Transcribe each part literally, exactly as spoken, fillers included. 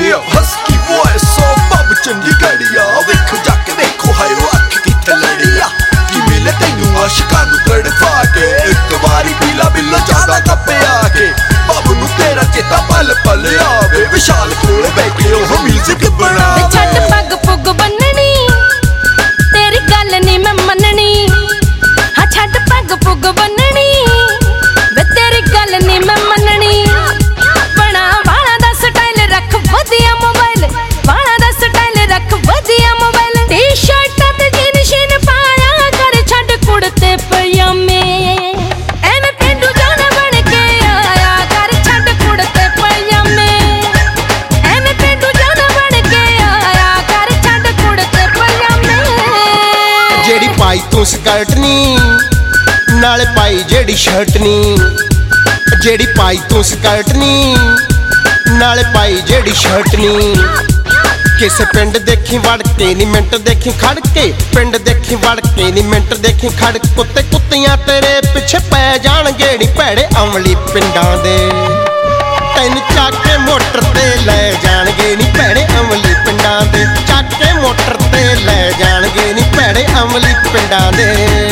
Yeah, husky voice of Bob ਚੰਡੀਗੜ੍ਹੀਆ ਵੇਖੋ ਜਾ ਕੇ ਵੇਖੋ ਹਾਏ ਉਹ ਅੱਖ ਕਿੱਥੇ ਲੜੀਆ ਕਿ ਮਿਲੇ ਤੈਨੂੰ ਆਸ਼ਿਕਾਂ ਨੂੰ ਤੜਫਾ ਕੇ ਇੱਕ ਵਾਰੀ ਪੀਲਾ ਬਿੱਲੋ ਜ਼ਿਆਦਾ ਕੱਪਿਆ ਕੇ ਬਾਬੂ ਨੂੰ ਤੇਰਾ ਚੇਤਾ ਪਲ ਪਲ ਆਵੇ ਵਿਸ਼ਾਲ ਕੋਲ ਬੈ ਕੇ ਉਹ ਮਿਊਜ਼ਿਕ ਬਣਾਵੇ ਛੱਡ ਪੱਗ ਪੁੱਗ ਬੰਨਣੀ ਤੇਰੀ ਗੱਲ ਨੀ ਮੈਂ ਮੰਨਣੀ ਹਾਂ ਛੱਡ ਪੱਗ ਪੁੱਗ ਬੰਨਣੀ ਵੇ ਤੇਰੀ ਗੱਲ ਨੀ ਮੈਂ ਮੰਨਣੀ ਬਣਾ ਵਾਲਾਂ ਦਾ ਸਟਾਈਲ ਰੱਖ ਵਧੀਆ ਮੋਬਾਈਲ ਵਾਲਾਂ ਦਾ ਸਟਾਈਲ ਰੱਖ ਵਧੀਆ ਮੋਬਾਈਲ ਟੀ-ਸ਼ਰਟ ਤੇ ਜੀਨ ਸ਼ੀਨ ਪਾਇਆ ਕਰ ਛੱਡ ਕੁੜਤੇ ਪਜਾਮੇ ਐਵੇਂ ਪਿੰਡੂ ਜਾਣਾ ਬਣ ਕੇ ਆਇਆ ਕਰ ਛੱਡ ਕੁੜਤੇ ਪਜਾਮੇ ਐਵੇਂ ਪਿੰਡੂ ਜਾਣਾ ਬਣ ਕੇ ਆਇਆ ਕਰ ਛੱਡ ਕੁੜਤੇ ਪਜਾਮੇ ਜਿਹੜੀ ਪਾਈ ਤੂੰ ਸਕਰਟ ਨੀ ਨਾਲੇ ਪਾਈ ਜਿਹੜੀ ਸ਼ਰਟ ਨੀ ਜਿਹੜੀ ਪਾਈ ਤੂੰ ਸਕਰਟ ਨੀ ਨਾਲੇ ਪਾਈ ਜਿਹੜੀ ਸ਼ਰਟ ਨੀ ਕਿਸੇ ਪਿੰਡ ਦੇਖੀ ਵੜ ਕੇ ਨੀ ਮਿੰਟ ਦੇਖੀ ਖੜ ਕੇ ਪਿੰਡ ਦੇਖੀ ਵੜ ਕੇ ਨੀ ਮਿੰਟ ਦੇਖੀ ਖੜ ਕੁੱਤੇ ਕੁੱਤੀਆਂ ਤੇਰੇ ਪਿੱਛੇ ਪੈ ਜਾਣਗੇ ਨੀ ਭੈੜੇ ਅਮਲੀ ਪਿੰਡਾਂ ਦੇ ਤੈਨੂੰ ਚੱਕ ਕੇ ਮੋਟਰ ਤੇ ਲੈ ਜਾਣਗੇ ਨੀ ਭੈੜੇ ਅਮਲੀ ਪਿੰਡਾਂ ਦੇ ਚੱਕ ਕੇ ਮੋਟਰ ਤੇ ਲੈ ਜਾਣਗੇ ਨੀ ਭੈੜੇ ਅਮਲੀ ਪਿੰਡਾਂ ਦੇ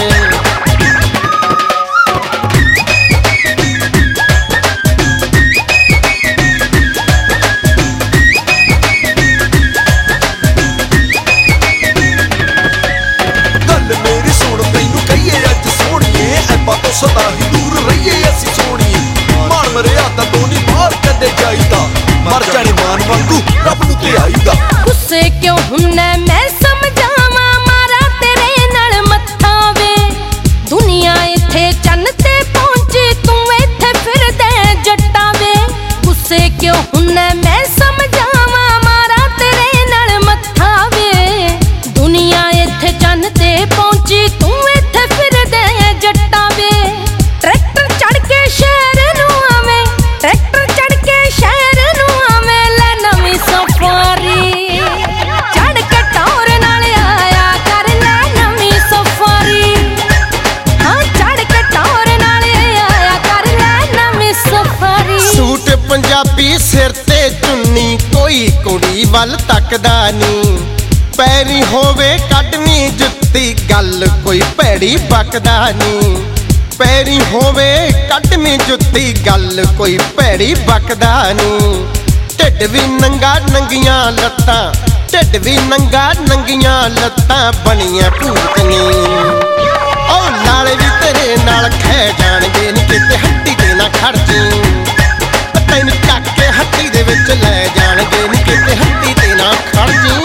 ਸਦਾ ਹੀ ਦੂਰ ਰਹੀਏ ਅਸੀਂ ਸੋਹਣੀਏ ਮਾਰ ਮਰਿਆਦਾ ਤੋਂ ਨਹੀਂ ਬਾਹਰ ਕਦੇ ਜਾਈਦਾ ਮਰ ਜਾਣੇ ਮਾਨ ਵਾਂਗੂ ਰੱਬ ਨੂੰ ਤੇ ਆਈਦਾ ਗੁੱਸੇ ਕਿਉਂ ਹੁੰਨਾ ਮੈਂ ਸਮਝਾਵਾਂ ਮਾਰਾ ਤੇਰੇ ਨਾਲ ਮੱਥਾ ਵੇ ਦੁਨੀਆ ਇੱਥੇ ਚੰਨ ਤੇ ਪਹੁੰਚੀ ਤੂੰ ਇੱਥੇ ਫਿਰਦੇ ਜੱਟਾਂ ਵੇ ਗੁੱਸੇ ਕਿਉਂ ਹੁੰਨਾ ਮੈਂ ਸਮਝਾਵਾਂ ਮਾਰਾ ਤੇਰੇ ਨਾਲ ਮੱਥਾ ਵੇ ਦੁਨੀਆ ਇੱਥੇ ਚੰਨ ਤੇ ਪਹੁੰਚੀ ਤੂੰ ਇੱਥੇ ਫਿਰਦੇ ਜੱਟਾਂ ਵੇ ਟਰੈਕਟਰ ਚੜ ਕੇ ਸ਼ਹਿਰ ਨੂੰ ਆਵੇਂ ਟਰੈਕਟਰ ਚੜ ਕੇ ਸ਼ਹਿਰ ਨੂੰ ਆਵੇਂ ਲੈ ਨਵੀਂ ਸਫਾਰੀ ਚੜ ਕੇ ਟੌਰ ਨਾਲ ਆਇਆ ਕਰ ਲੈ ਨਵੀਂ ਸਫਾਰੀ ਹਾਂ ਚੜ ਕੇ ਟੌਰ ਨਾਲ ਆਇਆ ਕਰ ਲੈ ਨਵੀਂ ਸਫਾਰੀ ਸੂਟ ਪੰਜਾਬੀ ਸਿਰ ਤੇ ਚੁੰਨੀ ਕੋਈ ਕੁੜੀ ਵੱਲ ਤੱਕਦਾ ਨੀ ਪੈਰੀ ਹੋਵੇ ਕੱਢਵੀਂ ਜੁੱਤੀ ਗੱਲ ਕੋਈ ਭੈੜੀ ਬਕਦਾ ਨੀ ਪੈਰੀ ਹੋਵੇ ਕੱਢਵੀਂ ਜੁੱਤੀ ਗੱਲ ਕੋਈ ਭੈੜੀ ਬਕਦਾ ਨੀ ਢਿੱਡ ਵੀ ਨੰਗਾ ਨੰਗੀਆਂ ਲੱਤਾਂ ਢਿੱਡ ਵੀ ਨੰਗਾ ਨੰਗੀਆਂ ਲੱਤਾਂ ਬਣੀਆਂ ਭੂਤਨੀ ਉਹ ਨਾਲੇ ਵੀ ਤੇਰੇ ਨਾਲ ਖਹਿ ਜਾਣਗੇ ਨੀ ਕਿਤੇ ਹੱਟੀ ਤੇ ਨਾ ਖੜ ਜੀ ਤੈਨੂੰ ਚੱਕ ਕੇ ਹੱਟੀ ਦੇ ਵਿੱਚ ਲੈ ਜਾਣਗੇ ਨੀ ਕਿਤੇ ਹੱਟੀ ਤੇ ਨਾ ਖੜ ਜੀ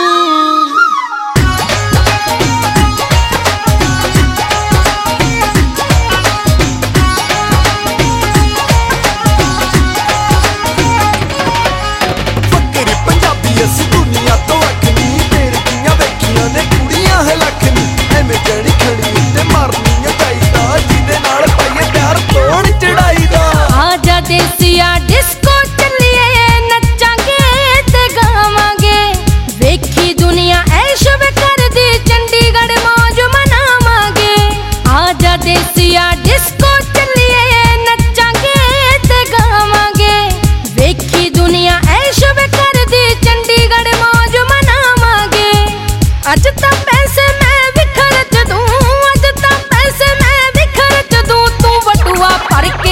ਦੇਸੀਆ ਡਿਸਕੋ ਚੱਲੀਏ ਨੱਚਾਂਗੇ ਤੇ ਗਾਵਾਂਗੇ ਵੇਖੀ ਦੁਨੀਆ ਐਸ਼ ਵੇ ਕਰਦੀ ਚੰਡੀਗੜ੍ਹ ਮੌਜ ਮਨਾਵਾਂਗੇ ਆਜਾ ਦੇਸੀਆ ਡਿਸਕੋ ਚੱਲੀਏ ਨੱਚਾਂਗੇ ਤੇ ਗਾਵਾਂਗੇ ਵੇਖੀ ਦੁਨੀਆ ਐਸ਼ ਵੇ ਕਰਦੀ ਚੰਡੀਗੜ੍ਹ ਮੌਜ ਮਨਾਵਾਂਗੇ ਅੱਜ ਤਾਂ ਪੈਸੇ ਮੈਂ ਵੀ ਖਰਚ ਦੂੰ ਅੱਜ ਤਾਂ ਪੈਸੇ ਮੈਂ ਵੀ ਖਰਚ ਦੂੰ ਤੂੰ ਵਟੂਆ ਭਰ ਕੇ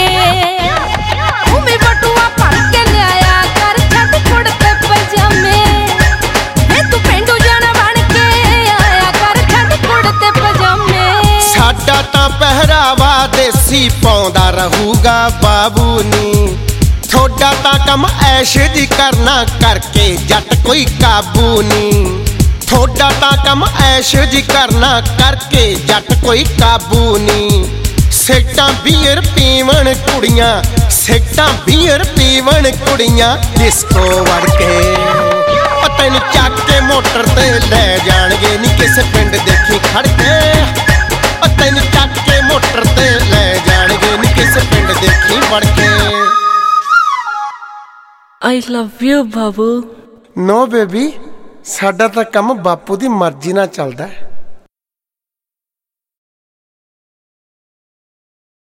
ਪਹਿਰਾਵਾ ਦੇਸੀ ਪਾਉਂਦਾ ਰਹੂਗਾ ਬਾਬੂ ਨੀ ਥੋੜਾ ਤਾਂ ਕੰਮ ਐਸ਼ ਦੀ ਕਰਨਾ ਕਰਕੇ ਜੱਟ ਕੋਈ ਕਾਬੂ ਨੀ ਥੋੜਾ ਤਾਂ ਕੰਮ ਐਸ਼ ਦੀ ਕਰਨਾ ਕਰਕੇ ਜੱਟ ਕੋਈ ਕਾਬੂ ਨੀ ਸਿਗਟਾਂ ਬੀਅਰ ਪੀਵਣ ਕੁੜੀਆਂ ਸਿਗਟਾਂ ਬੀਅਰ ਪੀਵਣ ਕੁੜੀਆਂ ਡਿਸਕੋ ਵੜ ਕੇ ਤੈਨੂੰ ਚੱਕ ਕੇ ਮੋਟਰ ਤੇ ਲੈ ਜਾਣਗੇ ਨੀ ਕਿਸੇ ਪਿੰਡ ਦੇਖੀ ਖੜ ਕੇ ਤੈਨੂੰ ਚੱਕ ਕੇ ਮੋਟਰ ਤੇ ਲੈ ਜਾਣਗੇ ਨੀ ਕਿਸੇ ਪਿੰਡ ਦੇਖੀ ਵੜ ਕੇ I love you ਬਾਬੂ ਨੋ ਬੇਬੀ ਸਾਡਾ ਤਾਂ ਕੰਮ ਬਾਪੂ ਦੀ ਮਰਜ਼ੀ ਨਾਲ ਚੱਲਦਾ ਹੈ।